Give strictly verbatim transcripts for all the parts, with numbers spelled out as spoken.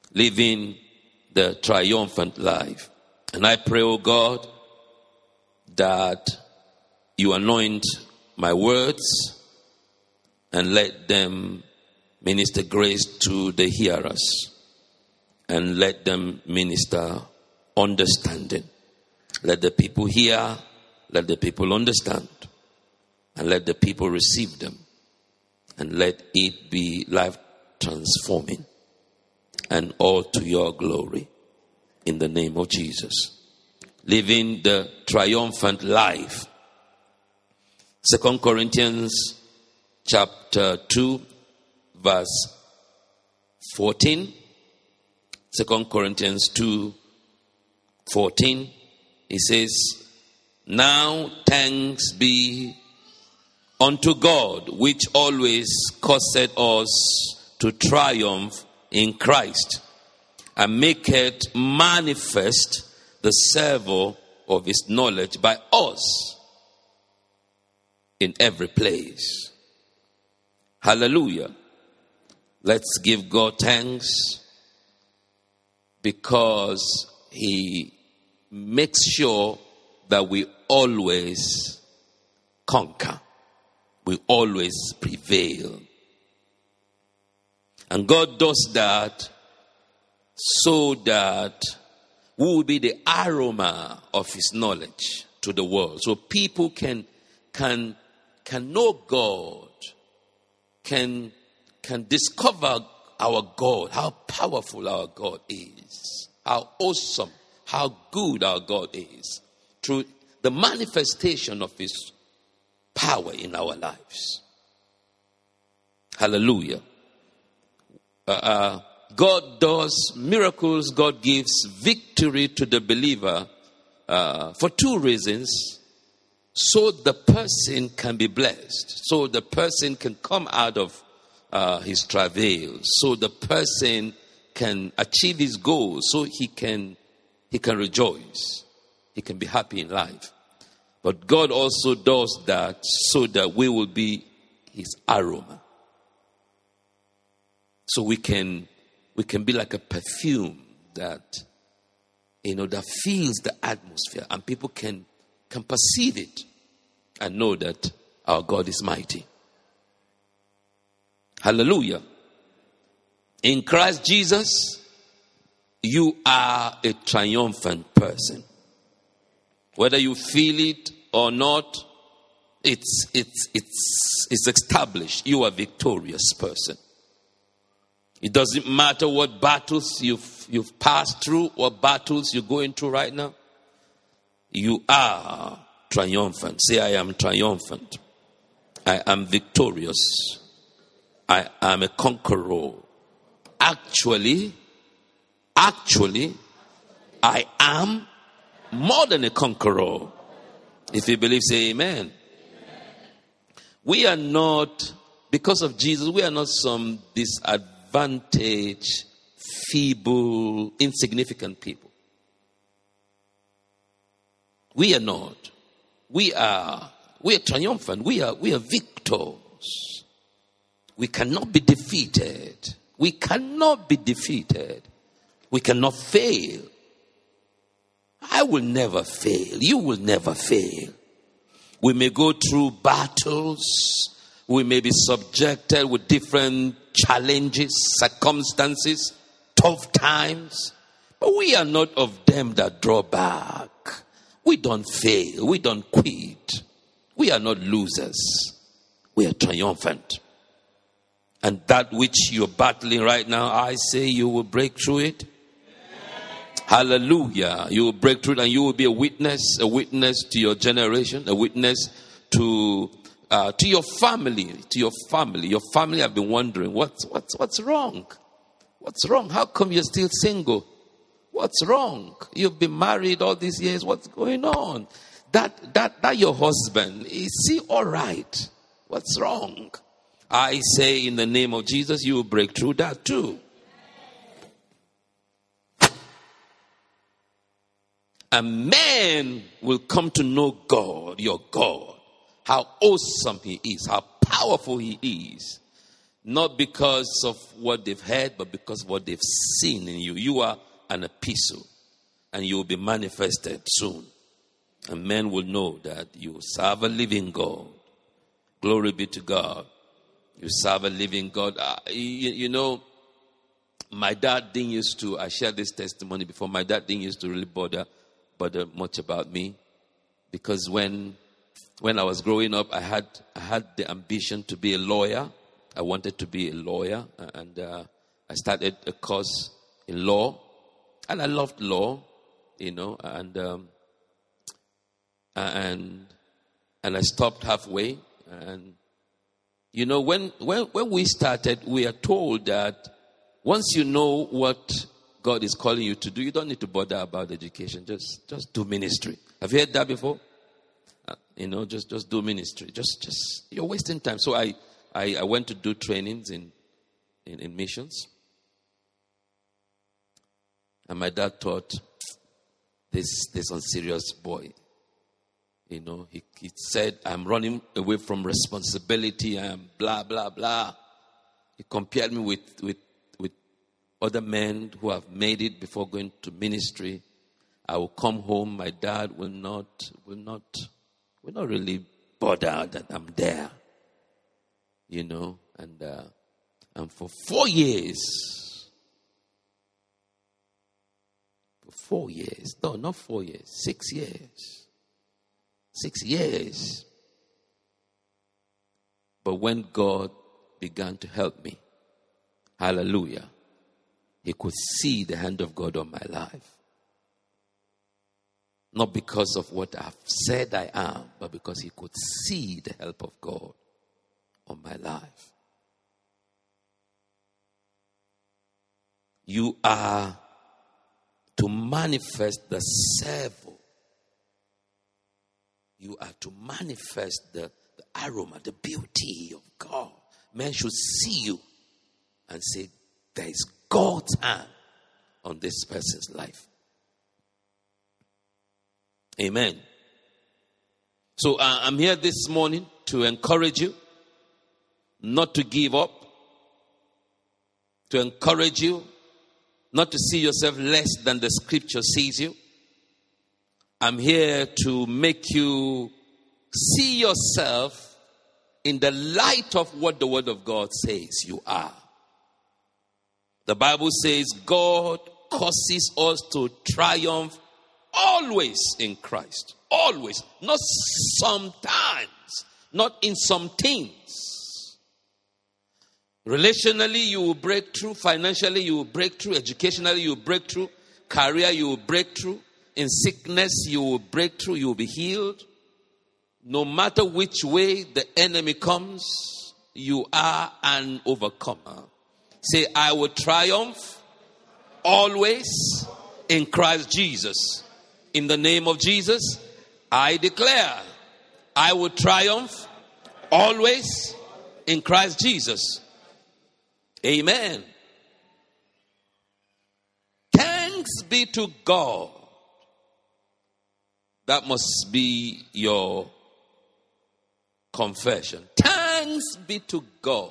living the triumphant life. And I pray, oh God, that you anoint my words and let them minister grace to the hearers, and let them minister understanding. Let the people hear, let the people understand, and let the people receive them, and let it be life transforming, and all to your glory, in the name of Jesus. Living the triumphant life. Second Corinthians chapter two, verse fourteen. Second Corinthians two, fourteen. It says, now thanks be unto God, which always causeth us to triumph in Christ, and maketh manifest the savour of his knowledge by us in every place. Hallelujah. Let's give God thanks, because he makes sure that we always conquer. We always prevail. And God does that so that we will be the aroma of his knowledge to the world. So people can can can know God, can can discover our God, how powerful our God is, how awesome, how good our God is, through the manifestation of his power in our lives. Hallelujah. Uh, uh, God does miracles. God gives victory to the believer uh, for two reasons. So the person can be blessed. So the person can come out of uh, his travail. So the person can achieve his goals. So he can he can rejoice. He can be happy in life. But God also does that so that we will be his aroma. So we can we can be like a perfume that, you know, that fills the atmosphere, and people can can perceive it and know that our God is mighty. Hallelujah. In Christ Jesus, you are a triumphant person. Whether you feel it or not, it's it's it's it's established. You are a victorious person. It doesn't matter what battles you've you've passed through, what battles you're going through right now. You are triumphant. Say, I am triumphant. I am victorious. I am a conqueror. Actually, actually, I am more than a conqueror. If you believe, say amen. Amen. We are not, because of Jesus, we are not some disadvantaged, feeble, insignificant people. We are not. We are, we are triumphant. We are, we are victors. We cannot be defeated. We cannot be defeated. We cannot fail. I will never fail. You will never fail. We may go through battles. We may be subjected with different challenges, circumstances, tough times. But we are not of them that draw back. We don't fail. We don't quit. We are not losers. We are triumphant. And that which you're battling right now, I say you will break through it. Hallelujah. You will break through it, and you will be a witness, a witness to your generation, a witness to uh, to your family, to your family. Your family have been wondering, what's, what's, what's wrong? What's wrong? How come you're still single? What's wrong? You've been married all these years. What's going on? That, that, that your husband, is he all right? What's wrong? I say in the name of Jesus, you will break through that too. A man will come to know God, your God, how awesome he is, how powerful he is. Not because of what they've heard, but because of what they've seen in you. You are an epistle, and you will be manifested soon. And men will know that you serve a living God. Glory be to God. You serve a living God. Uh, you, you know, my dad didn't used to, I shared this testimony before, my dad didn't used to really bother, bother much about me. Because when when I was growing up, I had I had the ambition to be a lawyer. I wanted to be a lawyer. And uh, I started a course in law. And I loved law, you know, and um, and and I stopped halfway. And you know, when when when we started, we are told that once you know what God is calling you to do, you don't need to bother about education. Just just do ministry. Have you heard that before? Uh, you know, just just do ministry. Just just you're wasting time. So I I, I went to do trainings in, in in missions. And my dad thought, this this unserious boy, you know, he, he said, I'm running away from responsibility and blah, blah, blah. He compared me with, with, with other men who have made it before going to ministry. I will come home, my dad will not, will not, will not really bother that I'm there, you know, and, uh, and for four years, Four years. No, not four years. Six years. Six years. But when God began to help me, hallelujah, he could see the hand of God on my life. Not because of what I've said I am, but because he could see the help of God on my life. You are to manifest the servo. You are to manifest the, the aroma, the beauty of God. Men should see you and say, there is God's hand on this person's life. Amen. So uh, I'm here this morning to encourage you not to give up, to encourage you not to see yourself less than the scripture sees you. I'm here to make you see yourself in the light of what the Word of God says you are. The Bible says God causes us to triumph always in Christ. Always. Not sometimes. Not in some things. Relationally, you will break through. Financially, you will break through. Educationally, you will break through. Career, you will break through. In sickness, you will break through. You will be healed. No matter which way the enemy comes, you are an overcomer. Say, I will triumph always in Christ Jesus. In the name of Jesus, I declare, I will triumph always in Christ Jesus. Amen. Thanks be to God. That must be your confession. Thanks be to God,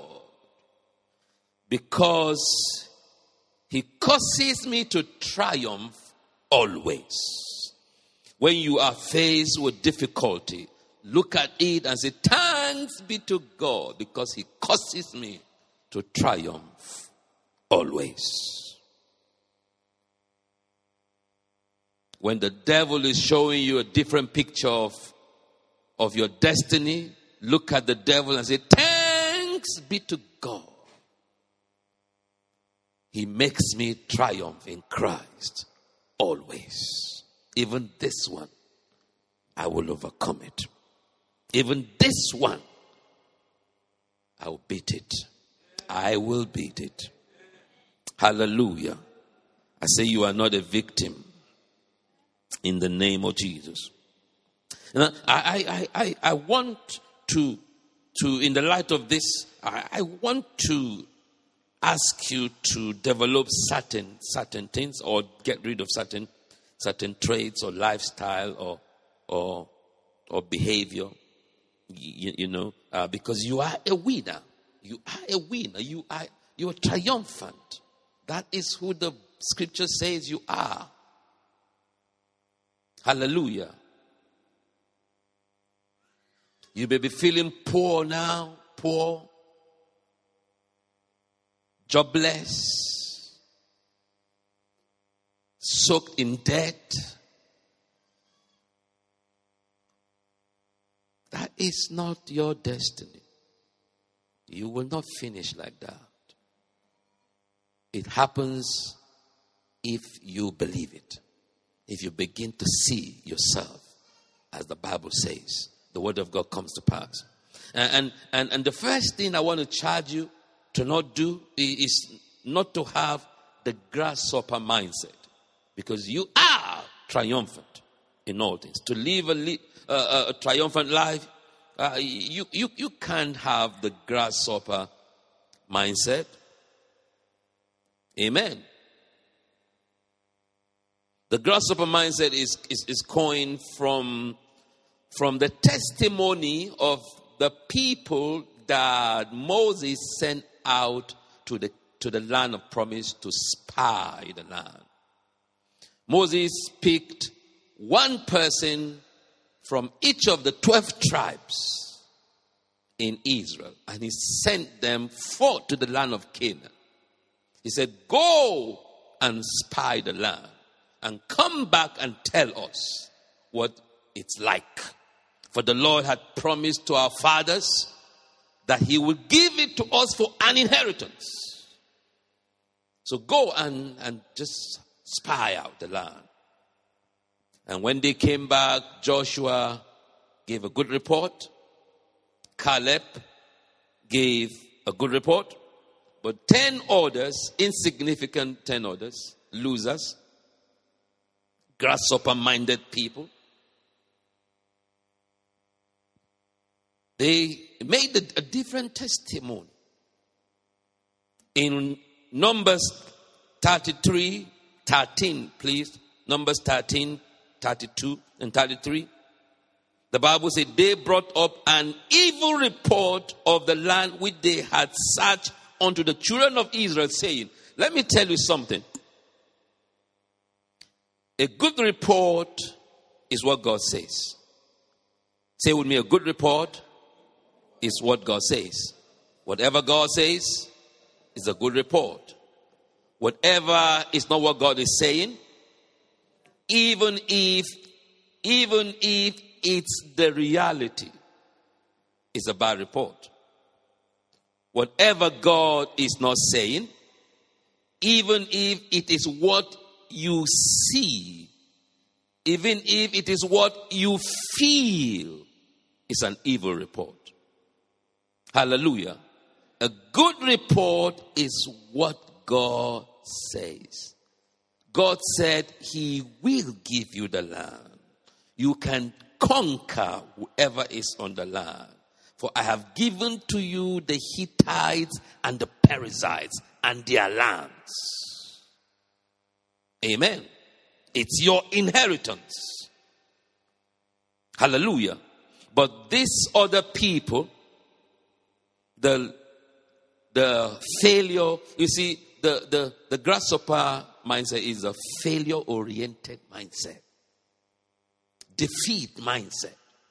because he causes me to triumph always. When you are faced with difficulty, look at it and say, thanks be to God, because he causes me to triumph always. When the devil is showing you a different picture of, of your destiny, look at the devil and say, thanks be to God. He makes me triumph in Christ always. Even this one, I will overcome it. Even this one, I will beat it. I will beat it. Hallelujah. I say you are not a victim in the name of Jesus. And I, I, I, I want to, to, in the light of this, I, I want to ask you to develop certain, certain things, or get rid of certain, certain traits or lifestyle or, or, or behavior, you, you know, uh, because you are a winner. You are a winner. You are you are triumphant. That is who the scripture says you are. Hallelujah. You may be feeling poor now, poor, jobless, soaked in debt. That is not your destiny. You will not finish like that. It happens if you believe it. If you begin to see yourself as the Bible says, the word of God comes to pass. And, and, and the first thing I want to charge you to not do is not to have the grasshopper mindset. Because you are triumphant in all things. To live a, uh, a triumphant life, uh, you, you, you can't have the grasshopper mindset. Amen. The grasshopper mindset is, is, is coined from, from the testimony of the people that Moses sent out to the, to the land of promise to spy the land. Moses picked one person from each of the twelve tribes in Israel, and he sent them forth to the land of Canaan. He said, go and spy the land and come back and tell us what it's like. For the Lord had promised to our fathers that he would give it to us for an inheritance. So go and, and just spy out the land. And when they came back, Joshua gave a good report. Caleb gave a good report. But ten others, insignificant ten others, losers, grasshopper-minded people, they made a, a different testimony. In Numbers thirty-three, thirteen, please. Numbers thirteen, thirty-two and thirty-three. The Bible said they brought up an evil report of the land which they had searched unto the children of Israel, saying, let me tell you something. A good report is what God says. Say with me, a good report is what God says. Whatever God says is a good report. Whatever is not what God is saying, even if, even if it's the reality, it's a bad report. Whatever God is not saying, even if it is what you see, even if it is what you feel, it's an evil report. Hallelujah. A good report is what God says. God said he will give you the land. You can conquer whoever is on the land. For I have given to you the Hittites and the Perizzites and their lands. Amen. It's your inheritance. Hallelujah. But these other people, the, the failure, you see, the, the, the grasshopper mindset is a failure-oriented mindset. Defeat mindset.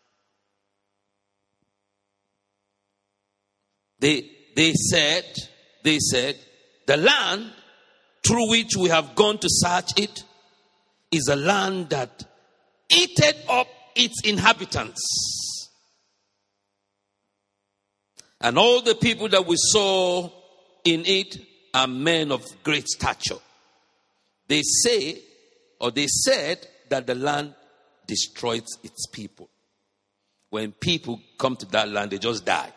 They, they said, they said, the land through which we have gone to search it is a land that eateth up its inhabitants. And all the people that we saw in it are men of great stature. They say, or they said, that the land destroys its people. When people come to that land, they just die.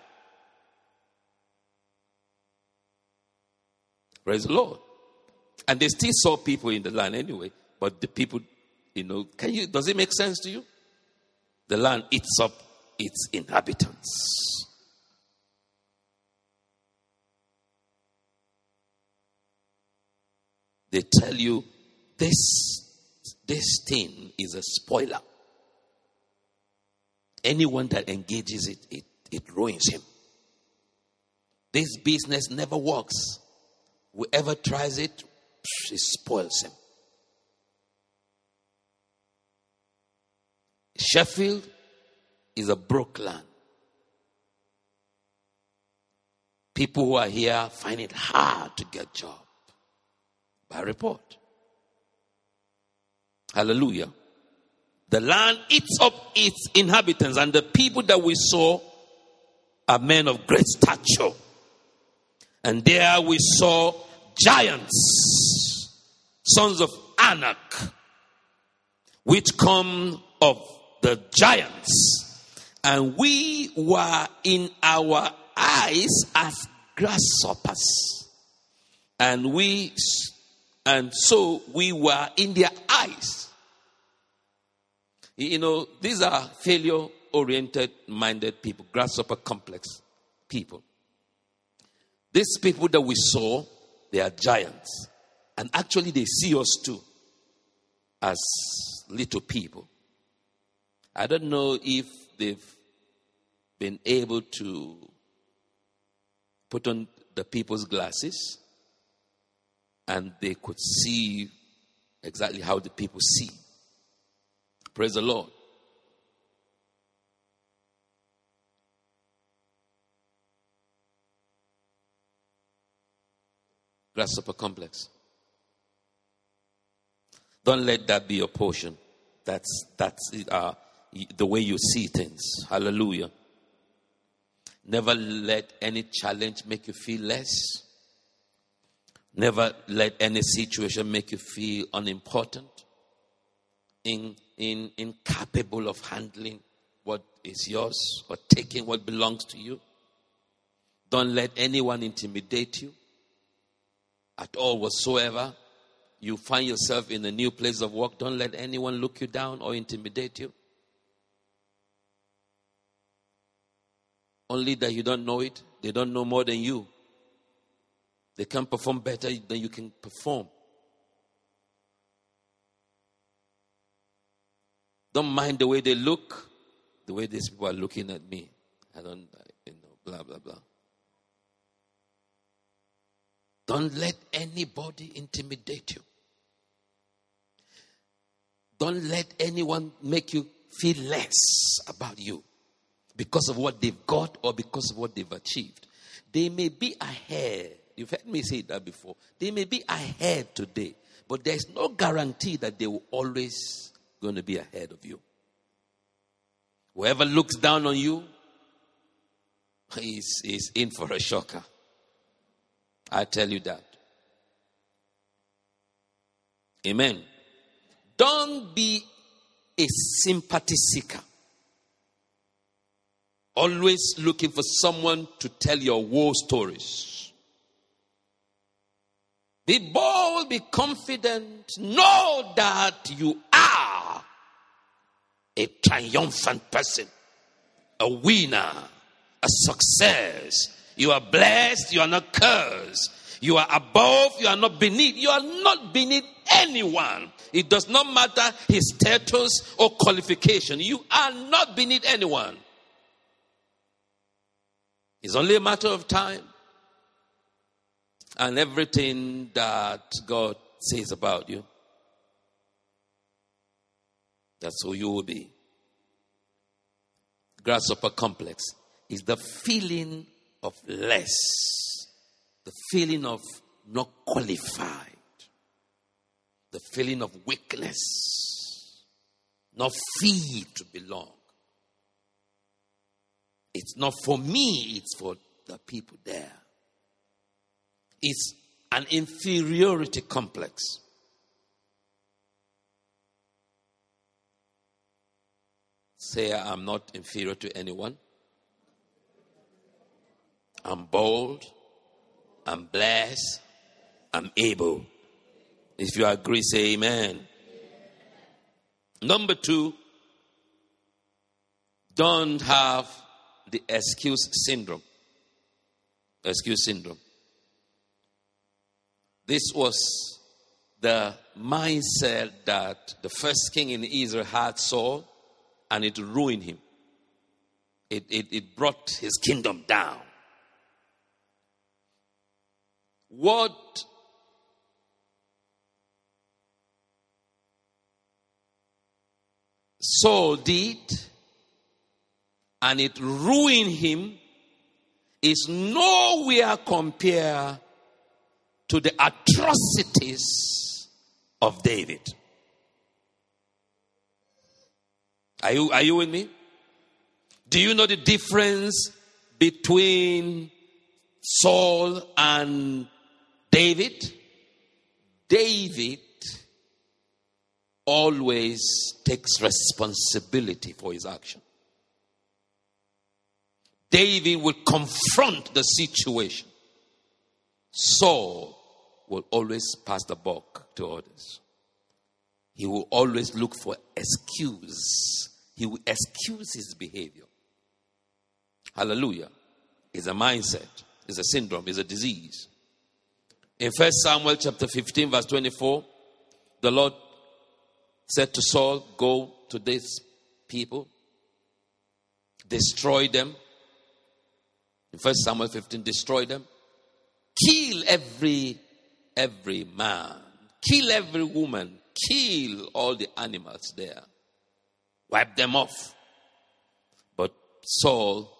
Praise the Lord. And they still saw people in the land anyway. But the people, you know, can you, does it make sense to you? The land eats up its inhabitants. They tell you this, this thing is a spoiler. Anyone that engages it, it, it ruins him. This business never works. Whoever tries it, it spoils him. Sheffield is a broke land. People who are here find it hard to get job. By report. Hallelujah. The land eats up its inhabitants, and the people that we saw are men of great stature. And there we saw giants, sons of Anak, which come of the giants. And we were in our eyes as grasshoppers. And we, and so we were in their eyes. You know, these are failure-oriented minded people, grasshopper complex people. These people that we saw, they are giants. And actually they see us too as little people. I don't know if they've been able to put on the people's glasses and they could see exactly how the people see. Praise the Lord. Grasshopper complex. Don't let that be your portion. That's that's uh, the way you see things. Hallelujah. Never let any challenge make you feel less. Never let any situation make you feel unimportant, in, in, incapable of handling what is yours or taking what belongs to you. Don't let anyone intimidate you at all whatsoever. You find yourself in a new place of work. Don't let anyone look you down or intimidate you. Only that you don't know it. They don't know more than you. They can perform better than you can perform. Don't mind the way they look, the way these people are looking at me. I don't, you know, blah, blah, blah. Don't let anybody intimidate you. Don't let anyone make you feel less about you because of what they've got or because of what they've achieved. They may be ahead. You've heard me say that before. They may be ahead today, but there's no guarantee that they will always going to be ahead of you. Whoever looks down on you is, is in for a shocker. I tell you that. Amen. Don't be a sympathy seeker. Always looking for someone to tell your war stories. Be bold, be confident. Know that you are a triumphant person, a winner, a success. You are blessed, you are not cursed. You are above, you are not beneath. You are not beneath anyone. It does not matter his status or qualification. You are not beneath anyone. It's only a matter of time. And everything that God says about you, that's who you will be. Grasshopper complex is the feeling of less, the feeling of not qualified, the feeling of weakness, not fit to belong. It's not for me, it's for the people there. It's an inferiority complex. Say, I'm not inferior to anyone. I'm bold. I'm blessed. I'm able. If you agree, say amen. Number two, don't have the excuse syndrome. Excuse syndrome. This was the mindset that the first king in Israel had, Saul, and it ruined him. It, it, it brought his kingdom down. what Saul did, and it ruined him, is nowhere compared to the atrocities of David. Are you, are you with me? Do you know the difference between Saul and David? David always takes responsibility for his action. David will confront the situation. Saul will always pass the buck to others. He will always look for excuse. He will excuse his behavior. Hallelujah. It's a mindset. It's a syndrome. It's a disease. In First Samuel chapter fifteen, verse twenty-four, the Lord said to Saul, go to these people, destroy them. In First Samuel fifteen, destroy them. Kill every, every man. Kill every woman. Kill all the animals there. Wipe them off. But Saul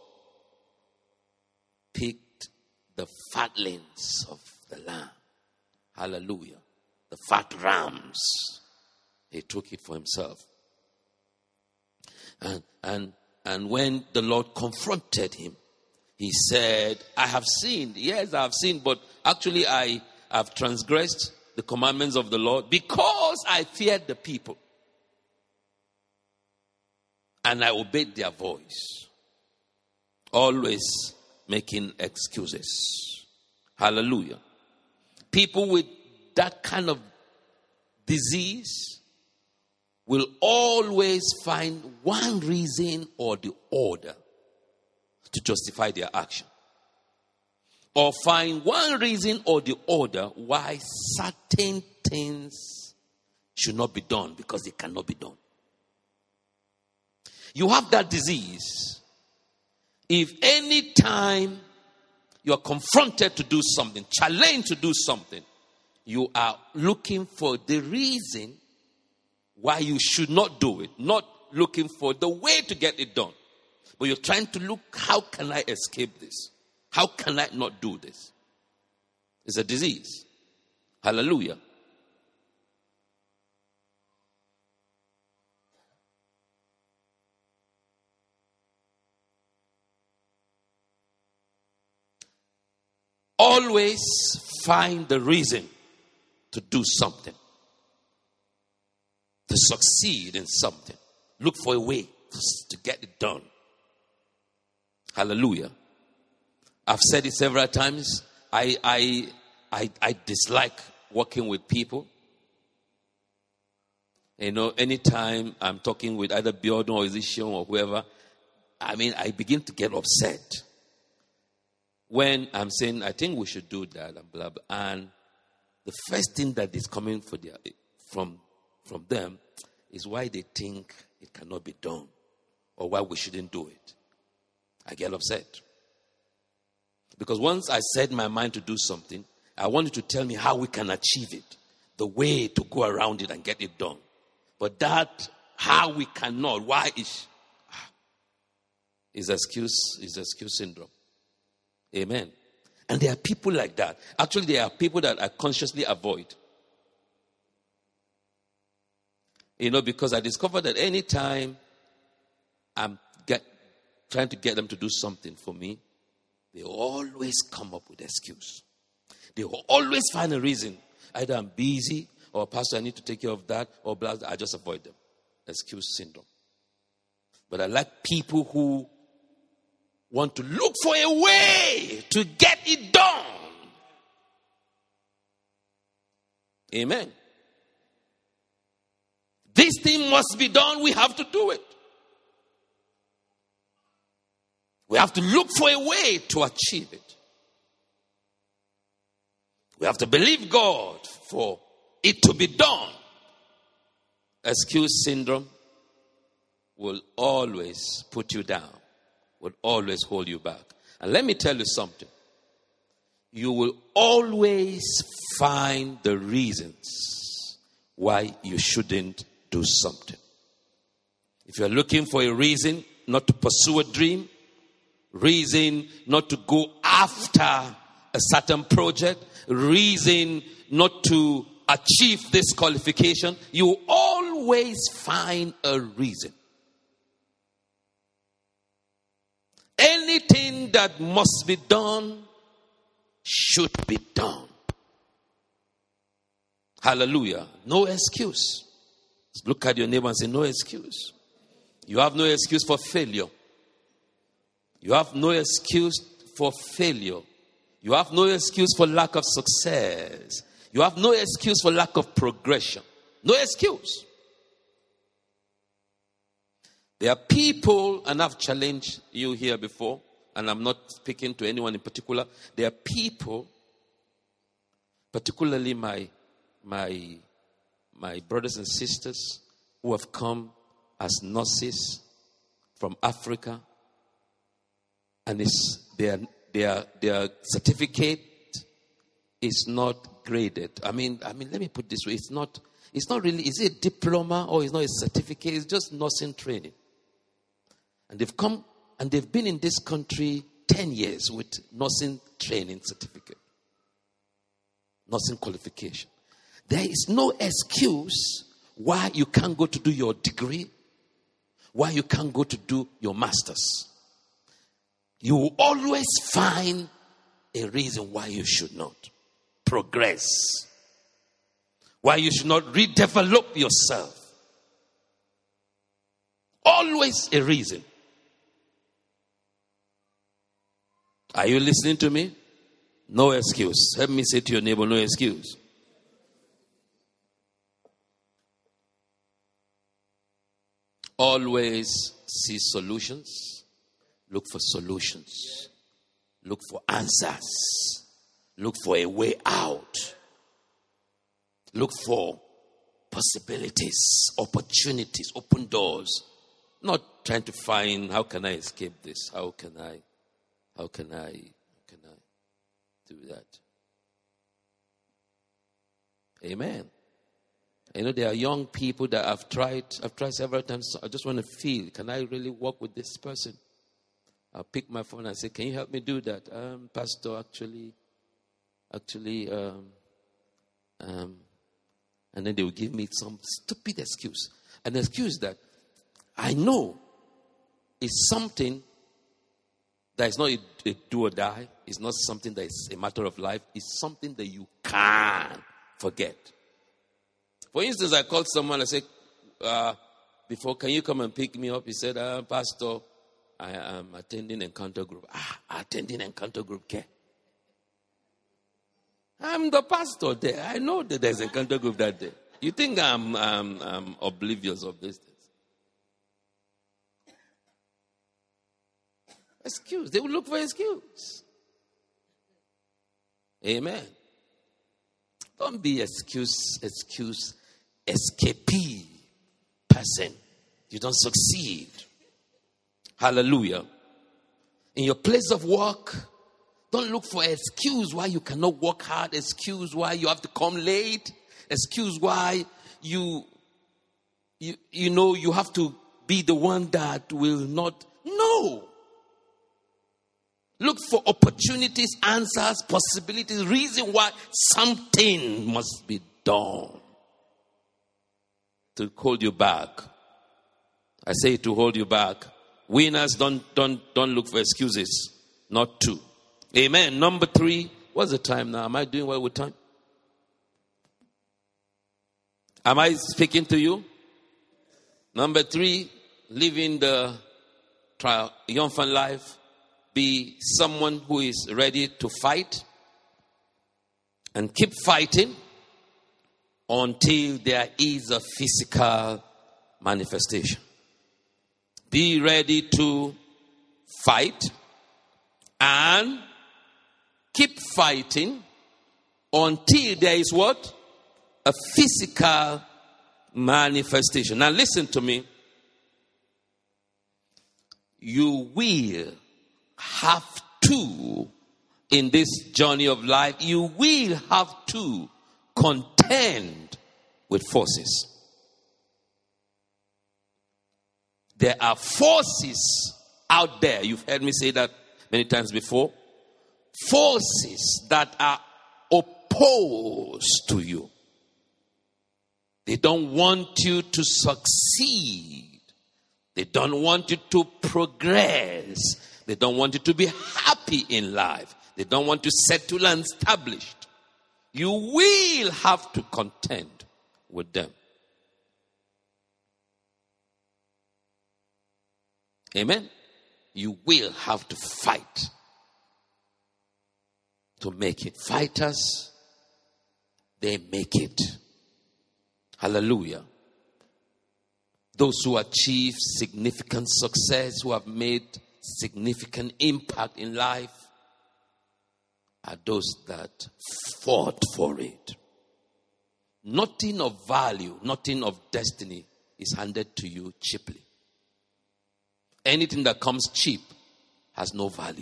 picked the fatlings of the lamb. Hallelujah. The fat rams. He took it for himself. And, and, and when the Lord confronted him, he said, I have sinned. Yes, I have sinned, but actually I have transgressed the commandments of the Lord because I feared the people. And I obeyed their voice. Always making excuses. Hallelujah. People with that kind of disease will always find one reason or the other to justify their action. Or find one reason or the other why certain things should not be done because they cannot be done. You have that disease. If any time you are confronted to do something, challenged to do something, you are looking for the reason why you should not do it, not looking for the way to get it done. But you're trying to look, how can I escape this? How can I not do this? It's a disease. Hallelujah. Always find the reason to do something. To succeed in something. Look for a way to get it done. Hallelujah. I've said it several times. I I I, I dislike working with people. You know, anytime I'm talking with either Biodun or Ezishion or whoever, I mean, I begin to get upset. When I'm saying, I think we should do that, and blah, blah. And the first thing that is coming for their, from, from them is why they think it cannot be done or why we shouldn't do it. I get upset. Because once I set my mind to do something, I want you to tell me how we can achieve it, the way to go around it and get it done. But that, how we cannot, why is, is excuse, is excuse syndrome. Amen. And there are people like that. Actually, there are people that I consciously avoid. You know, because I discovered that anytime I'm get, trying to get them to do something for me, they always come up with excuse. They will always find a reason. Either I'm busy, or pastor, I need to take care of that, or blah, blah. I just avoid them. Excuse syndrome. But I like people who want to look for a way to get it done. Amen. This thing must be done. We have to do it. We have to look for a way to achieve it. We have to believe God for it to be done. Excuse syndrome will always put you down, will always hold you back. And let me tell you something. you will always find the reasons why you shouldn't do something. If you're looking for a reason not to pursue a dream, reason not to go after a certain project, reason not to achieve this qualification, you always find a reason. Anything that must be done should be done. Hallelujah. No excuse. Look at your neighbor and say, no excuse. You have no excuse for failure. You have no excuse for failure. You have no excuse for lack of success. You have no excuse for lack of progression. No excuse. There are people, and I've challenged you here before, and I'm not speaking to anyone in particular. There are people, particularly my my my brothers and sisters, who have come as nurses from Africa, and it's, their their their certificate is not graded. I mean, I mean, let me put it this way: it's not it's not really. Is it a diploma or it's not a certificate? It's just nursing training. And they've come and they've been in this country ten years with nursing training certificate, nursing qualification. There is no excuse why you can't go to do your degree, why you can't go to do your master's. You will always find a reason why you should not progress, why you should not redevelop yourself. Always a reason. Are you listening to me? No excuse. Help me say to your neighbor, no excuse. Always see solutions. Look for solutions. Look for answers. Look for a way out. Look for possibilities, opportunities, open doors. Not trying to find, how can I escape this? How can I, how can I, how can I do that? Amen. You know, there are young people that I've tried, I've tried several times. I just want to feel, can I really work with this person? I'll pick my phone and say, can you help me do that? Um, Pastor, actually, actually, um, um, and then they will give me some stupid excuse. An excuse that I know is something that is not a, a do or die. It's not something that is a matter of life. It's something that you can't forget. For instance, I called someone. I said, uh, before, can you come and pick me up? He said, uh, Pastor, I am attending encounter group. Ah, attending encounter group care. I'm the pastor there. I know that there's encounter group that day. You think I'm, I'm, I'm oblivious of this? Excuse. They will look for excuse. Amen. Don't be excuse, excuse, escapee person. You don't succeed. Hallelujah. In your place of work, don't look for excuse why you cannot work hard, excuse why you have to come late, excuse why you, you, you know, you have to be the one that will not. No. Look for opportunities, answers, possibilities, reason why something must be done to hold you back. I say to hold you back. Winners don't don't don't look for excuses. Not to. Amen. Number three. What's the time now? Am I doing well with time? Am I speaking to you? Number three, living the triumphant life. Be someone who is ready to fight and keep fighting until there is a physical manifestation. Be ready to fight and keep fighting until there is what? A physical manifestation. Now listen to me. You will have to in this journey of life, you will have to contend with forces. There are forces out there. You've heard me say that many times before. Forces that are opposed to you. They don't want you to succeed. They don't want you to progress. They don't want you to be happy in life. They don't want you settled and established. You will have to contend with them. Amen. You will have to fight to make it. Fighters, they make it. Hallelujah. Those who achieve significant success, who have made significant impact in life, are those that fought for it. Nothing of value, nothing of destiny is handed to you cheaply. Anything that comes cheap has no value.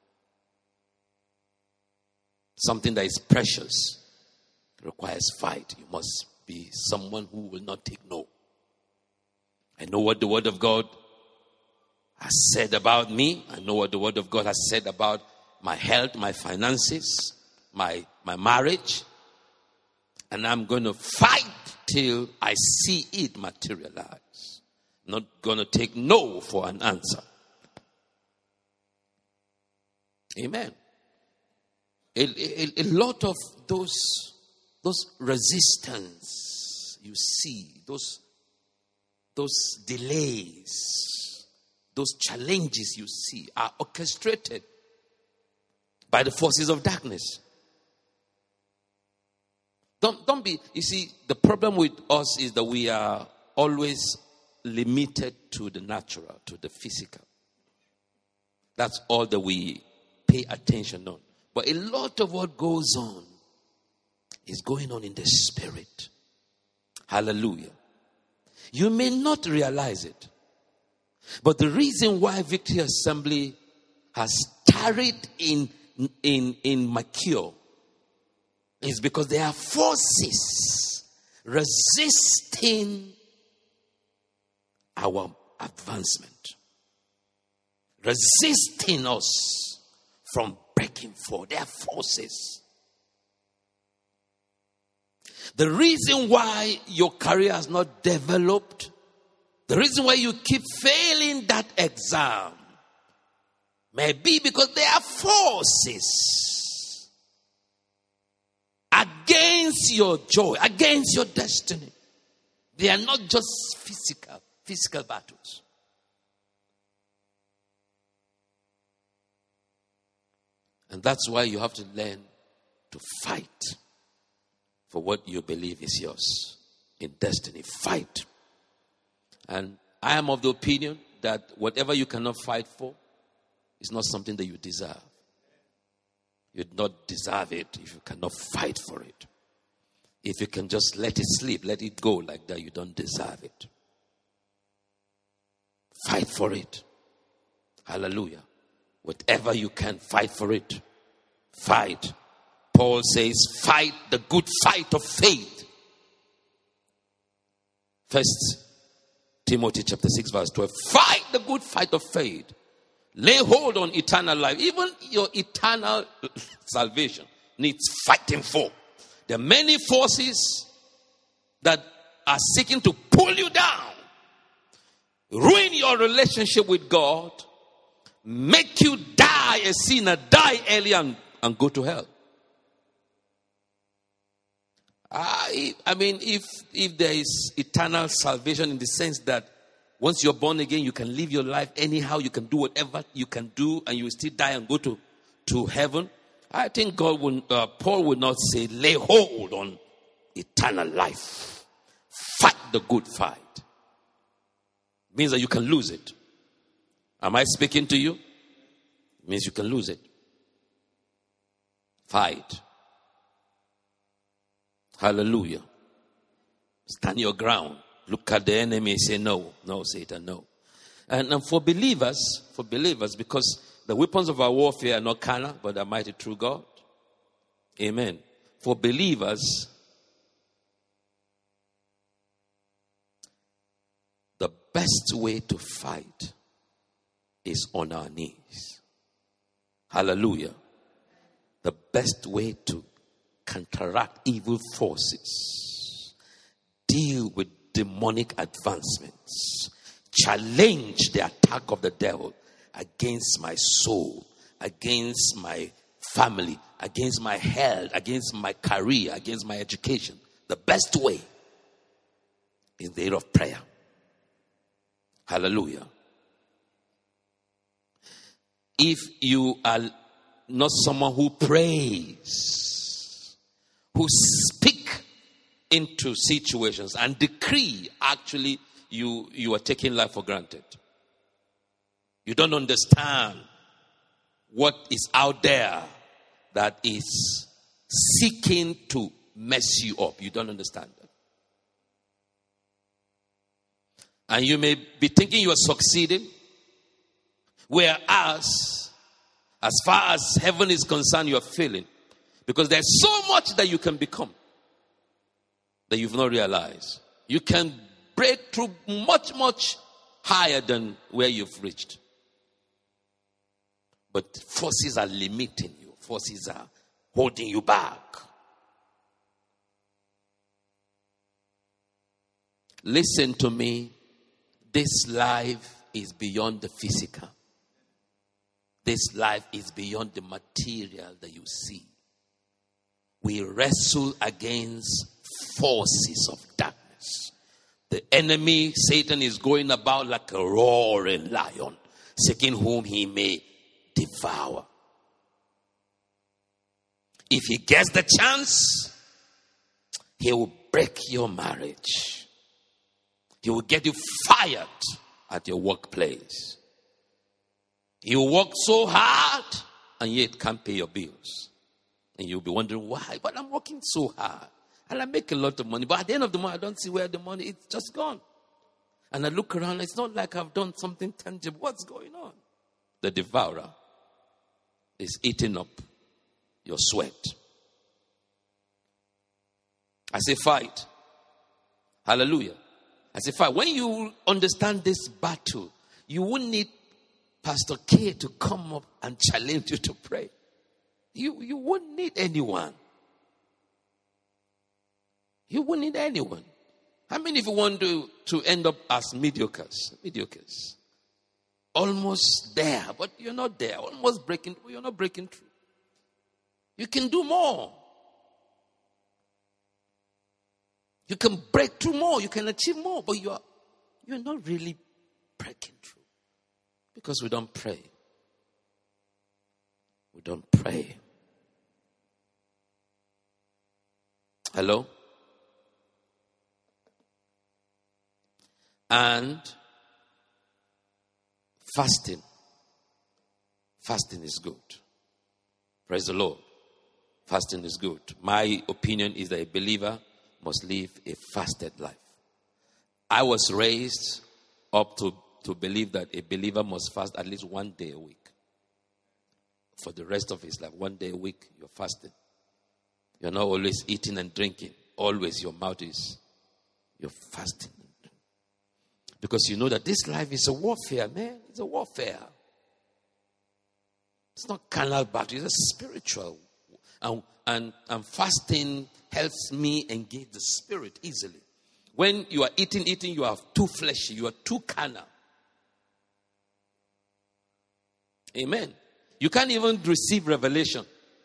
Something that is precious requires fight. You must be someone who will not take no. I know what the Word of God has said about me. I know what the Word of God has said about my health, my finances, my, my marriage. And I'm going to fight till I see it materialize. Not going to take no for an answer. Amen. A, a, a lot of those, those resistance you see, those, those delays, those challenges you see are orchestrated by the forces of darkness. Don't, don't be, you see, the problem with us is that we are always limited to the natural, to the physical. That's all that we pay attention on. But a lot of what goes on is going on in the spirit. Hallelujah. You may not realize it, but the reason why Victory Assembly has tarried in, in, in Makio is because there are forces resisting our advancement, resisting us from breaking forth. There are forces. The reason why your career has not developed, the reason why you keep failing that exam, may be because there are forces against your joy, against your destiny. They are not just physical, physical battles. And that's why you have to learn to fight for what you believe is yours in destiny. Fight. And I am of the opinion that whatever you cannot fight for is not something that you deserve. You do not deserve it if you cannot fight for it. If you can just let it sleep, let it go like that, you don't deserve it. Fight for it. Hallelujah. Whatever you can, fight for it. Fight. Paul says, fight the good fight of faith. First Timothy chapter six verse twelve. Fight the good fight of faith. Lay hold on eternal life. Even your eternal salvation needs fighting for. There are many forces that are seeking to pull you down, ruin your relationship with God, make you die a sinner, die early and, and go to hell. I, I mean, if if there is eternal salvation in the sense that once you're born again, you can live your life anyhow, you can do whatever you can do, and you will still die and go to, to heaven. I think God will, uh, Paul would not say, lay hold on eternal life. Fight the good fight. It means that you can lose it. Am I speaking to you? It means you can lose it. Fight. Hallelujah. Stand your ground. Look at the enemy and say, no, no, Satan, no. And, and for believers, for believers, because the weapons of our warfare are not carnal, but are mighty through God. Amen. For believers, the best way to fight is on our knees. Hallelujah. The best way to counteract evil forces, deal with demonic advancements, challenge the attack of the devil against my soul, against my family, against my health, against my career, against my education. The best way is the area of prayer. Hallelujah. If you are not someone who prays, who speak into situations and decree, actually you, you are taking life for granted. You don't understand what is out there that is seeking to mess you up. You don't understand that. And you may be thinking you are succeeding, whereas, as far as heaven is concerned, you are failing. Because there's so much that you can become that you've not realized. You can break through much, much higher than where you've reached. But forces are limiting you. Forces are holding you back. Listen to me. This life is beyond the physical. This life is beyond the material that you see. We wrestle against forces of darkness. The enemy, Satan, is going about like a roaring lion, seeking whom he may devour. If he gets the chance, he will break your marriage. He will get you fired at your workplace. You work so hard and yet can't pay your bills. And you'll be wondering why. But I'm working so hard. And I make a lot of money. But at the end of the month, I don't see where the money is. It's just gone. And I look around. It's not like I've done something tangible. What's going on? The devourer is eating up your sweat. I say fight. Hallelujah. I say fight. When you understand this battle, you won't need Pastor K to come up and challenge you to pray. You, you won't need anyone. You won't need anyone. How many of you want to, to end up as mediocres? Mediocres. Almost there, but you're not there. Almost breaking, you're not breaking through. You can do more. You can break through more. You can achieve more, but you're, you're not really breaking through. Because we don't pray. We don't pray. Hello? And fasting. Fasting is good. Praise the Lord. Fasting is good. My opinion is that a believer must live a fasted life. I was raised up to, to believe that a believer must fast at least one day a week. For the rest of his life, one day a week, you're fasting. You're not always eating and drinking. Always your mouth is, you're fasting. Because you know that this life is a warfare, man. It's a warfare. It's not carnal battle, it's a spiritual. And, and, and fasting helps me engage the spirit easily. When you are eating, eating, you are too fleshy, you are too carnal. Amen. You can't even receive revelation.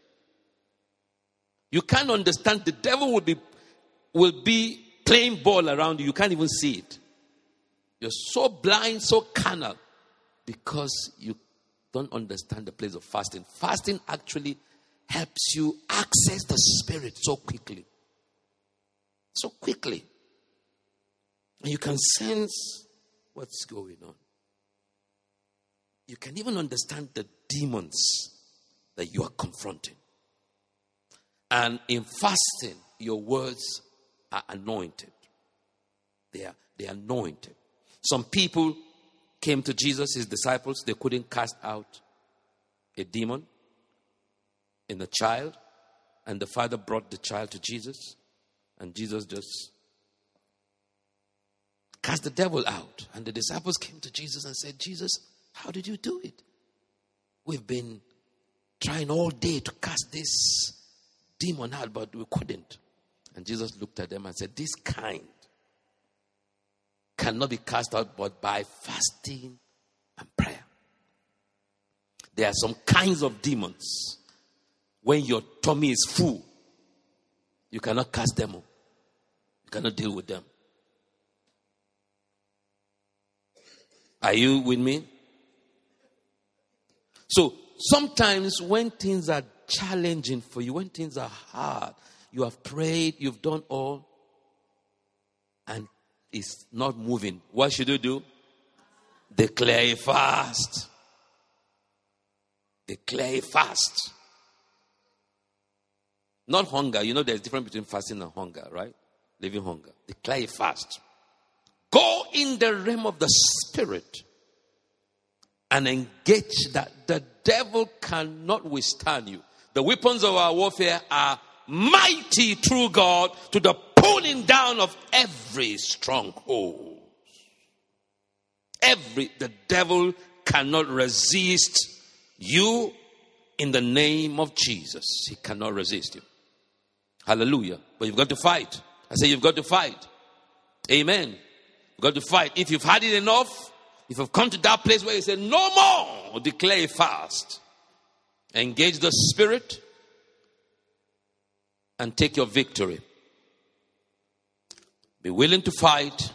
You can't understand. The devil will be, will be playing ball around you. You can't even see it. You're so blind, so carnal, because you don't understand the place of fasting. Fasting actually helps you access the spirit so quickly. So quickly. And you can sense what's going on. You can even understand the demons that you are confronting. And in fasting, your words are anointed. They are, they are anointed. Some people came to Jesus, his disciples, they couldn't cast out a demon in a child, and the father brought the child to Jesus, and Jesus just cast the devil out. And the disciples came to Jesus and said, Jesus, how did you do it? We've been trying all day to cast this demon out, but we couldn't. And Jesus looked at them and said, this kind cannot be cast out but by fasting and prayer. There are some kinds of demons. When your tummy is full, you cannot cast them out. You cannot deal with them. Are you with me? So, sometimes when things are challenging for you, when things are hard, you have prayed, you've done all, and it's not moving. What should you do? Declare a fast. Declare a fast. Not hunger. You know there's a difference between fasting and hunger, right? Living hunger. Declare a fast. Go in the realm of the spirit and engage that. The devil cannot withstand you. The weapons of our warfare are mighty through God to the pulling down of every stronghold. Every, the devil cannot resist you in the name of Jesus. He cannot resist you. Hallelujah. But you've got to fight. I say you've got to fight. Amen. You've got to fight. If you've had it enough, if you've come to that place where you say, no more, declare a fast. Engage the spirit and take your victory. Be willing to fight.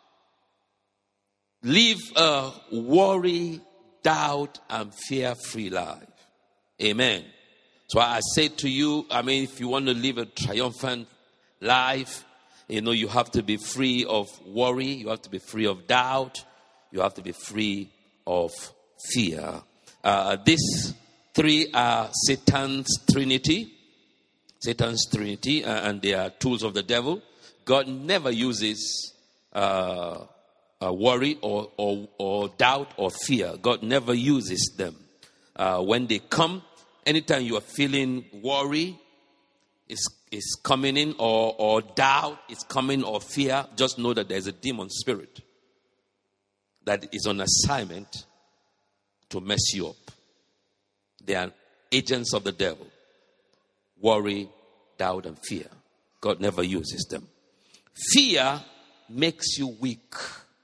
Live a worry, doubt, and fear-free life. Amen. So I say to you, I mean, if you want to live a triumphant life, you know, you have to be free of worry. You have to be free of doubt. You have to be free of fear. Uh, these three are Satan's trinity. Satan's trinity, uh, and they are tools of the devil. God never uses uh, uh, worry or, or, or doubt or fear. God never uses them. Uh, when they come, anytime you are feeling worry is is coming in, or, or doubt is coming, or fear, just know that there's a demon spirit that is on assignment to mess you up. They are agents of the devil. Worry, doubt, and fear. God never uses them. Fear makes you weak.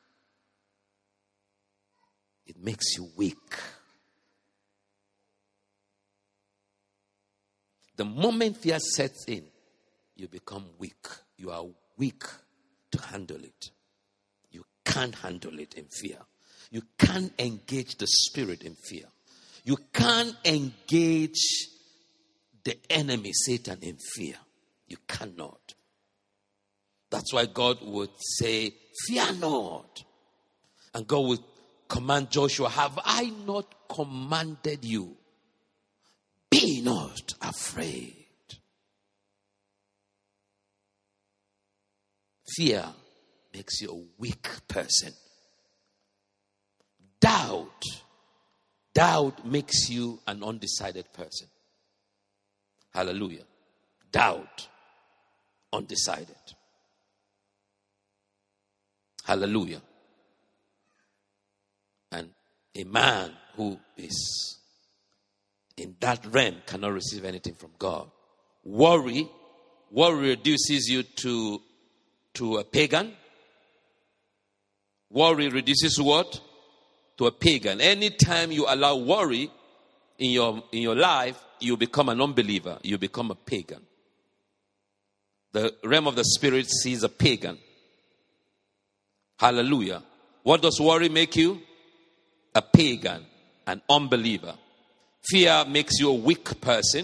It makes you weak. The moment fear sets in, you become weak. You are weak to handle it. You can't handle it in fear. You can't engage the spirit in fear. You can't engage the enemy, Satan, in fear. You cannot. That's why God would say, fear not. And God would command Joshua, have I not commanded you? Be not afraid. Fear makes you a weak person. Doubt. Doubt makes you an undecided person. Hallelujah. Doubt. Undecided. Hallelujah. And a man who is in that realm cannot receive anything from God. Worry. Worry reduces you to to a pagan. Worry reduces what? To a pagan. Anytime you allow worry in your in your life, you become an unbeliever. You become a pagan. The realm of the spirit sees a pagan. Hallelujah. What does worry make you? A pagan, an unbeliever. Fear makes you a weak person.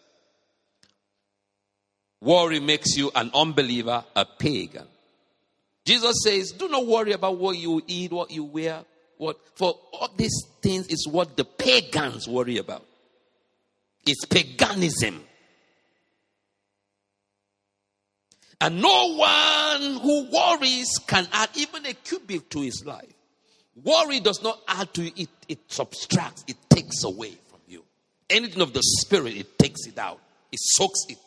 Worry makes you an unbeliever, a pagan. Jesus says, do not worry about what you eat, what you wear. What, for all these things is what the pagans worry about. It's paganism. And no one who worries can add even a cubit to his life. Worry does not add to it, it subtracts, it takes away from you. Anything of the spirit, it takes it out. It soaks it.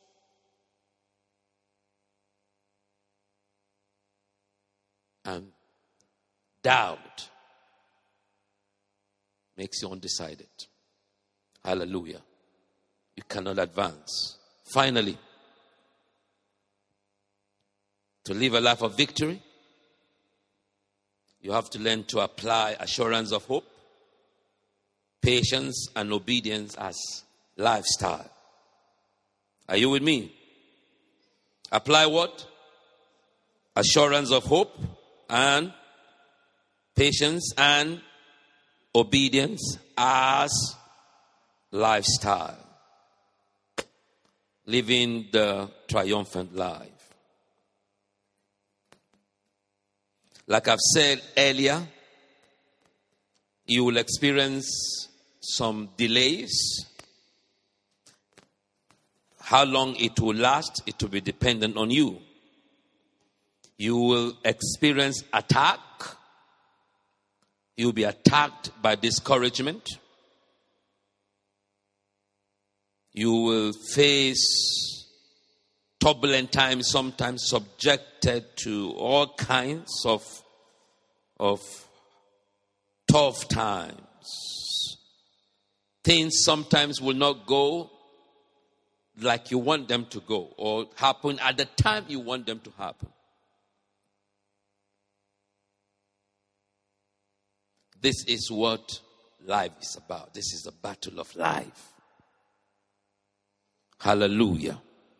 And doubt makes you undecided. Hallelujah. You cannot advance. Finally, to live a life of victory, you have to learn to apply assurance of hope, patience, and obedience as lifestyle. Are you with me? Apply what? Assurance of hope and patience and obedience as lifestyle. Living the triumphant life. Like I've said earlier, you will experience some delays. How long it will last, it will be dependent on you. You will experience attack. You will be attacked by discouragement. You will face turbulent times, sometimes subjected to all kinds of, of tough times. Things sometimes will not go like you want them to go or happen at the time you want them to happen. This is what life is about. This is the battle of life. Hallelujah.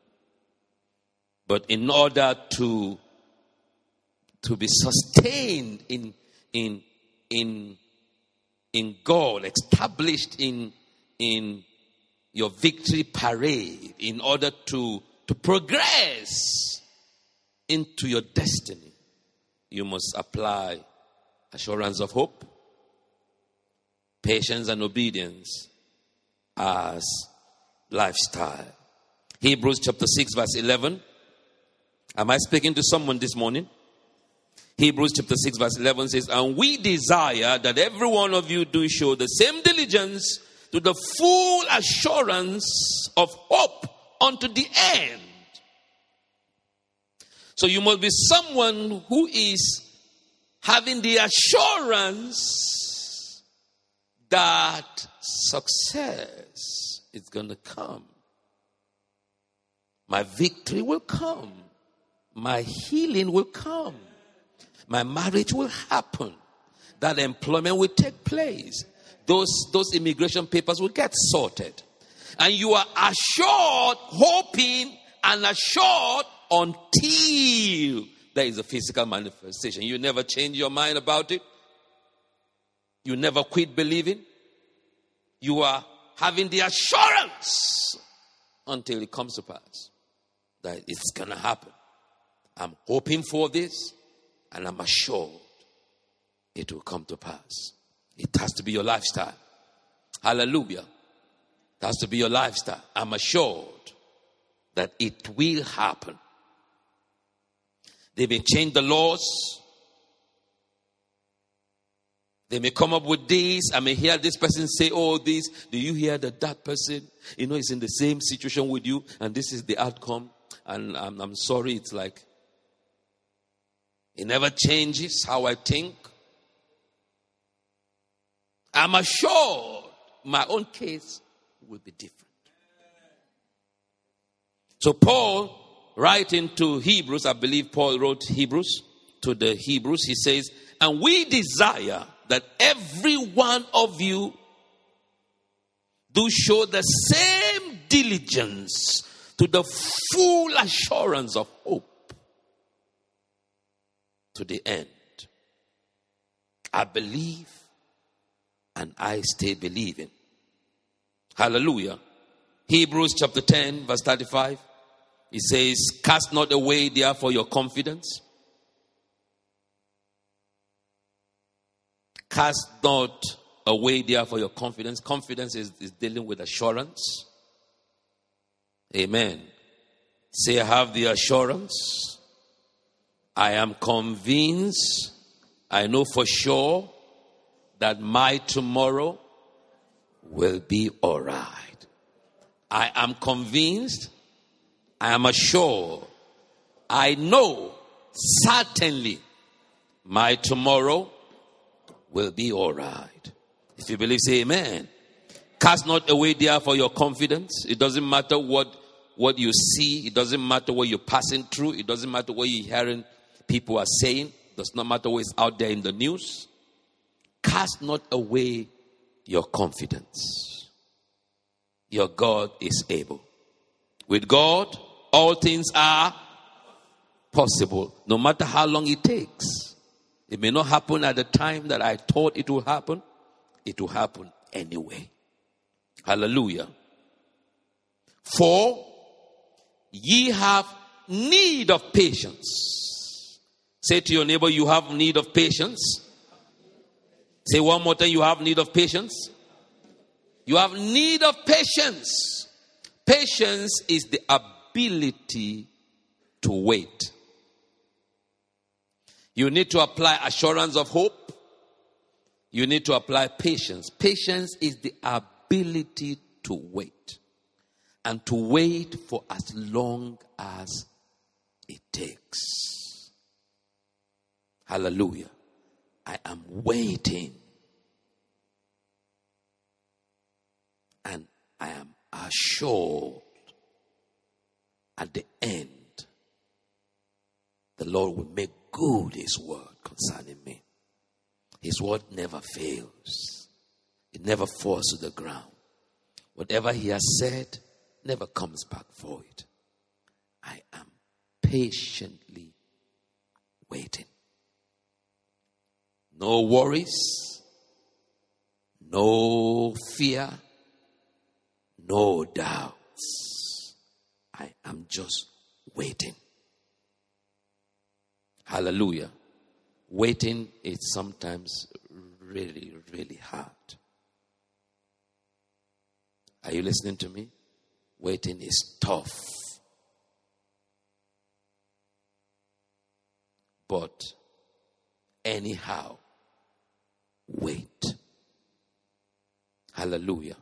But in order to, to be sustained in, in, in, in God, established in, in your victory parade, in order to, to progress into your destiny, you must apply assurance of hope, patience, and obedience as lifestyle. Hebrews chapter six verse eleven. Am I speaking to someone this morning? Hebrews chapter six verse eleven says, and we desire that every one of you do show the same diligence to the full assurance of hope unto the end. So you must be someone who is having the assurance that success is going to come. My victory will come. My healing will come. My marriage will happen. That employment will take place. Those, those immigration papers will get sorted. And you are assured, hoping and assured until there is a physical manifestation. You never change your mind about it. You never quit believing. You are having the assurance until it comes to pass that it's going to happen. I'm hoping for this and I'm assured it will come to pass. It has to be your lifestyle. Hallelujah. It has to be your lifestyle. I'm assured that it will happen. They may change the laws. They may come up with this. I may hear this person say, oh, this. Do you hear that that person, you know, is in the same situation with you and this is the outcome? And I'm, I'm sorry, it's like, it never changes how I think. I'm assured my own case will be different. So Paul, writing to Hebrews, I believe Paul wrote Hebrews to the Hebrews, he says, and we desire that every one of you do show the same diligence to the full assurance of hope to the end. I believe and I stay believing. Hallelujah. Hebrews chapter ten verse thirty-five. It says, cast not away therefore your confidence. Cast not away therefore your confidence. Confidence is, is dealing with assurance. Amen. Say, I have the assurance. I am convinced. I know for sure that my tomorrow will be all right. I am convinced, I am assured, I know certainly my tomorrow will be all right. If you believe, say amen. Cast not away therefore your confidence. It doesn't matter what, what you see. It doesn't matter what you're passing through. It doesn't matter what you're hearing people are saying. It does not matter what is out there in the news. Cast not away your confidence. Your God is able. With God, all things are possible, no matter how long it takes. It may not happen at the time that I thought it would happen. It will happen anyway. Hallelujah. For ye have need of patience. Say to your neighbor, you have need of patience. Say one more time, you have need of patience. You have need of patience. Patience is the ability to wait. You need to apply assurance of hope. You need to apply patience. Patience is the ability to wait. And to wait for as long as it takes. Hallelujah. I am waiting. And I am assured at the end, the Lord will make good his word concerning me. His word never fails. It never falls to the ground. Whatever he has said never comes back void. I am patiently waiting. No worries, no fear, no doubts. I am just waiting. Hallelujah. Waiting is sometimes really, really hard. Are you listening to me? Waiting is tough. But anyhow, wait. Hallelujah.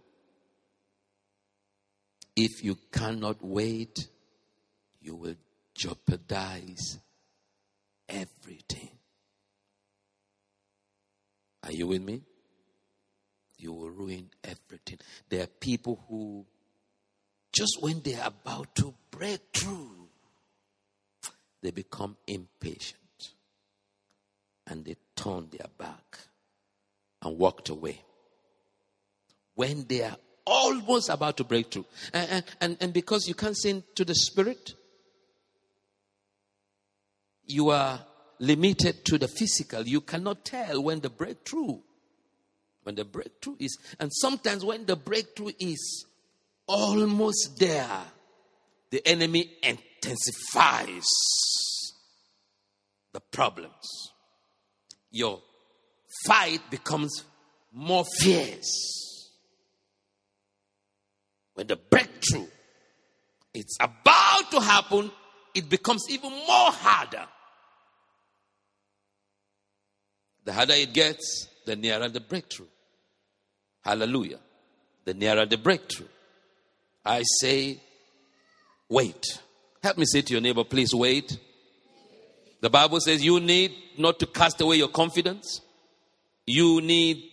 If you cannot wait, you will jeopardize everything. Are you with me? You will ruin everything. There are people who, just when they are about to break through, they become impatient. And they turn their back and walked away. When they are almost about to break through. And, and, and because you can't sing to the Spirit, you are limited to the physical. You cannot tell when the breakthrough, when the breakthrough is, and sometimes when the breakthrough is almost there, the enemy intensifies the problems. Your fight becomes more fierce. When the breakthrough is about to happen, it becomes even more harder. The harder it gets, the nearer the breakthrough. Hallelujah. The nearer the breakthrough. I say, wait. Help me say to your neighbor, please wait. The Bible says you need not to cast away your confidence. You need,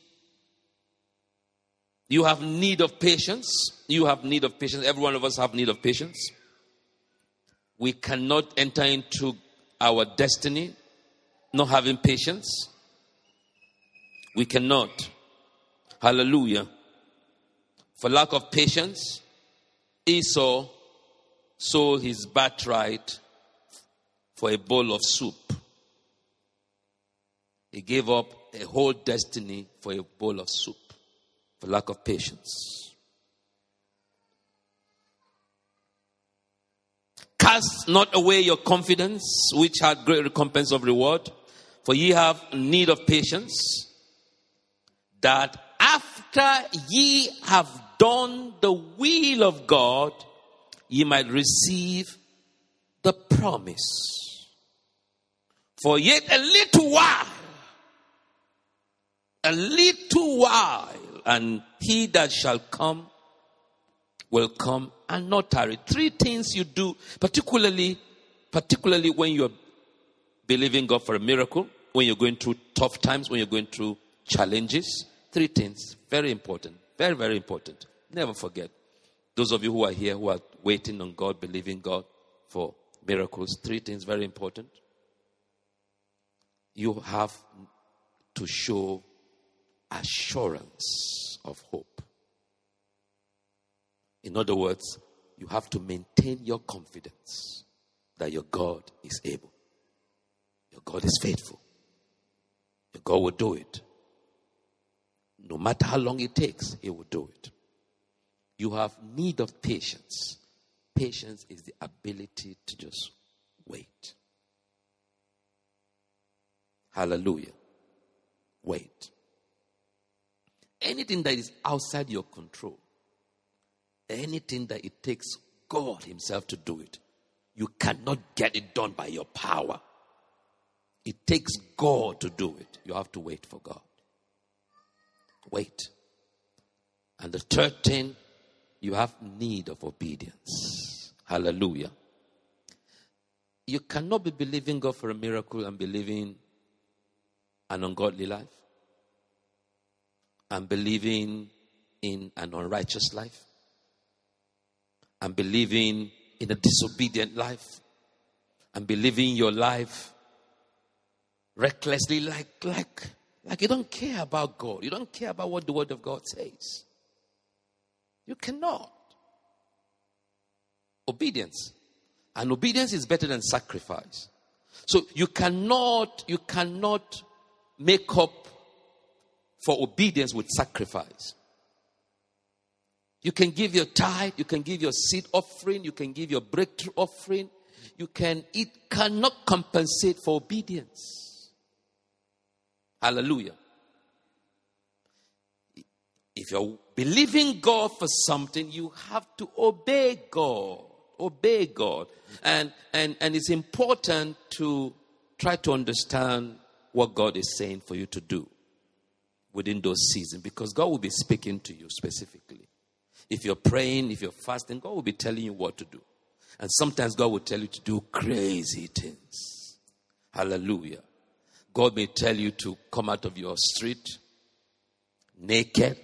you have need of patience. You have need of patience. Every one of us have need of patience. We cannot enter into our destiny not having patience. We cannot. Hallelujah. For lack of patience, Esau sold his birthright for a bowl of soup. He gave up a whole destiny for a bowl of soup for lack of patience. Cast not away your confidence, which had great recompense of reward, for ye have need of patience, that after ye have done the will of God, ye might receive the promise. For yet a little while, a little while, and he that shall come will come and not tarry. Three things you do, particularly, particularly when you're believing God for a miracle, when you're going through tough times, when you're going through challenges. Three things, very important, very, very important. Never forget. Those of you who are here, who are waiting on God, believing God for miracles, three things, very important. You have to show assurance of hope. In other words, you have to maintain your confidence that your God is able. Your God is faithful. Your God will do it. No matter how long it takes, he will do it. You have need of patience. Patience is the ability to just wait. Hallelujah. Wait. Anything that is outside your control, anything that it takes God himself to do it, you cannot get it done by your power. It takes God to do it. You have to wait for God. Wait. And the third thing, you have need of obedience. Hallelujah. You cannot be believing God for a miracle and believing an ungodly life, and believing in an unrighteous life, and believing in a disobedient life, and believing your life recklessly, like like like you don't care about God. You don't care about what the Word of God says. You cannot. Obedience. And obedience is better than sacrifice. So you cannot, you cannot make up for obedience with sacrifice. You can give your tithe, you can give your seed offering, you can give your breakthrough offering. You can, it cannot compensate for obedience. Hallelujah. If you're believing God for something, you have to obey God. Obey God. And, and, and it's important to try to understand what God is saying for you to do within those seasons, because God will be speaking to you specifically. If you're praying, if you're fasting, God will be telling you what to do. And sometimes God will tell you to do crazy things. Hallelujah. God may tell you to come out of your street naked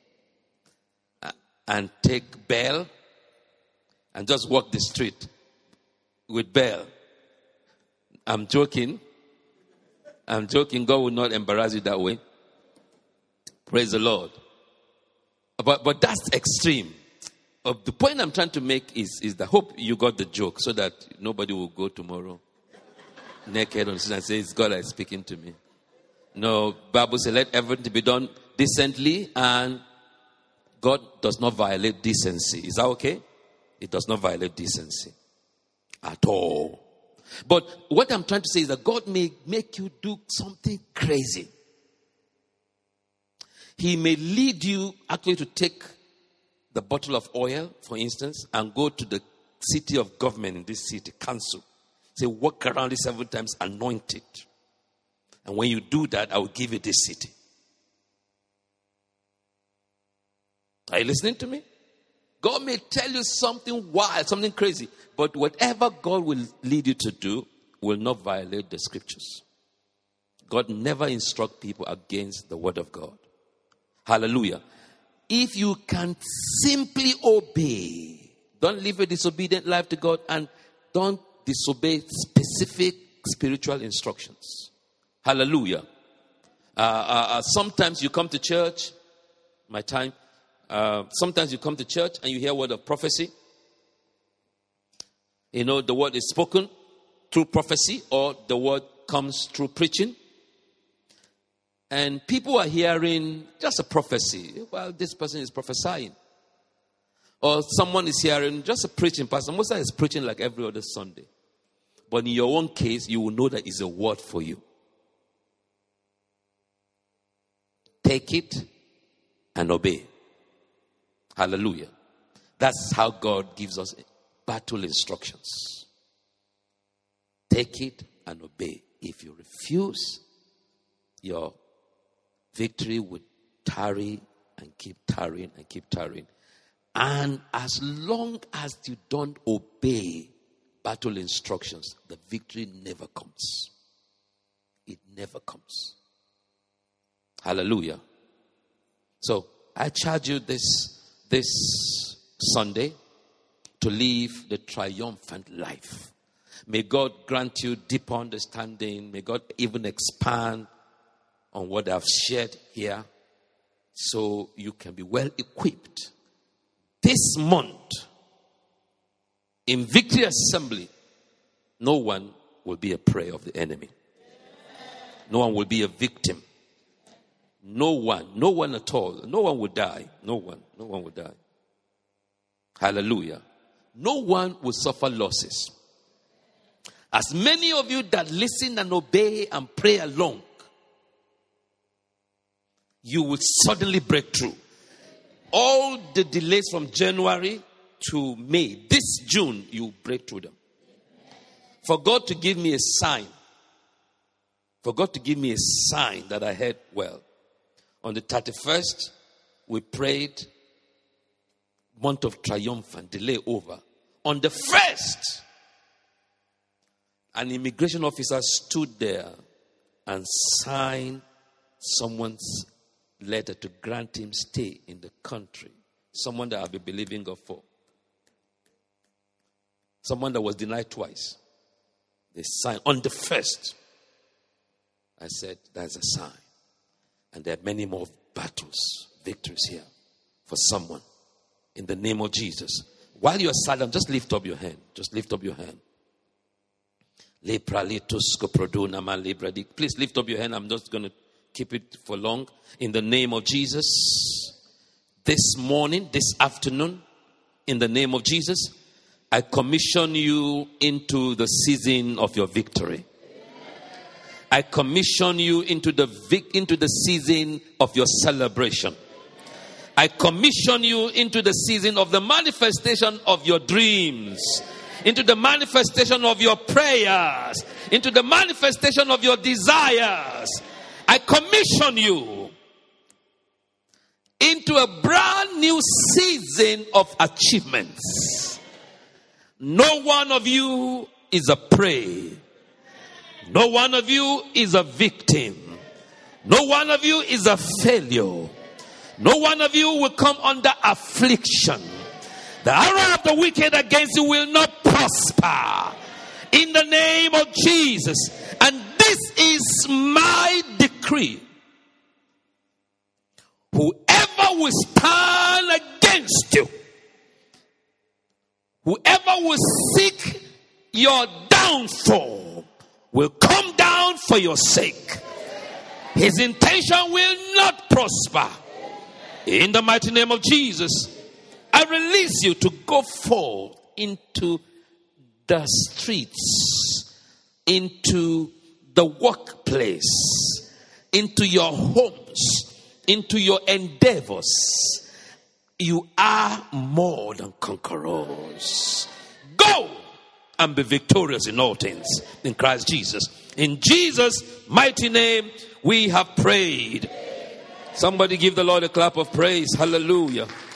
and take Baal and just walk the street with Baal. I'm joking. I'm joking. God will not embarrass you that way. Praise the Lord. But but that's extreme. Uh, the point I'm trying to make is, is that hope you got the joke, so that nobody will go tomorrow naked on the street and say, it's God that is speaking to me. No, Bible says, let everything be done decently, and God does not violate decency. Is that okay? It does not violate decency at all. But what I'm trying to say is that God may make you do something crazy. He may lead you actually to take the bottle of oil, for instance, and go to the city of government in this city, council. Say, walk around it seven times, anoint it. And when you do that, I will give you this city. Are you listening to me? God may tell you something wild, something crazy. But whatever God will lead you to do will not violate the scriptures. God never instructs people against the word of God. Hallelujah. If you can simply obey, don't live a disobedient life to God, and don't disobey specific spiritual instructions. Hallelujah. Uh, uh, uh, sometimes you come to church, my time, uh, sometimes you come to church and you hear a word of prophecy. You know, the word is spoken through prophecy, or the word comes through preaching. And people are hearing just a prophecy. Well, this person is prophesying. Or someone is hearing just a preaching pastor. Most of is preaching like every other Sunday. But in your own case, you will know that it's a word for you. Take it and obey. Hallelujah. That's how God gives us battle instructions. Take it and obey. If you refuse, your victory would tarry and keep tarrying and keep tarrying. And as long as you don't obey battle instructions, the victory never comes. It never comes. Hallelujah. So I charge you this, this Sunday to live the triumphant life. May God grant you deeper understanding. May God even expand on what I've shared here so you can be well equipped. This month, in Victory Assembly, no one will be a prey of the enemy. No one will be a victim. No one, no one at all. No one will die. No one, no one will die. Hallelujah. No one will suffer losses. As many of you that listen and obey and pray along, you will suddenly break through. All the delays from January to May, this June, you break through them. For God to give me a sign, for God to give me a sign that I heard well. On the thirty-first, we prayed, month of triumphant, delay over. On the first, an immigration officer stood there and signed someone's letter to grant him stay in the country. Someone that I've been believing God for. Someone that was denied twice. They signed on the first. I said, that's a sign. And there are many more battles, victories here for someone. In the name of Jesus. While you're silent, just lift up your hand. Just lift up your hand. Please lift up your hand. I'm just going to keep it for long. In the name of Jesus. This morning, this afternoon, in the name of Jesus, I commission you into the season of your victory. I commission you into the vic- into the season of your celebration. I commission you into the season of the manifestation of your dreams, into the manifestation of your prayers, into the manifestation of your desires. I commission you into a brand new season of achievements. No one of you is a prey. No one of you is a victim. No one of you is a failure. No one of you will come under affliction. The arrow of the wicked against you will not prosper. In the name of Jesus. And this is my decree. Whoever will stand against you, whoever will seek your downfall, will come down for your sake. His intention will not prosper. In the mighty name of Jesus, I release you to go forth into the streets, into the workplace, into your homes, into your endeavors. You are more than conquerors. Go and be victorious in all things in Christ Jesus. In Jesus' mighty name, we have prayed. Somebody give the Lord a clap of praise. Hallelujah.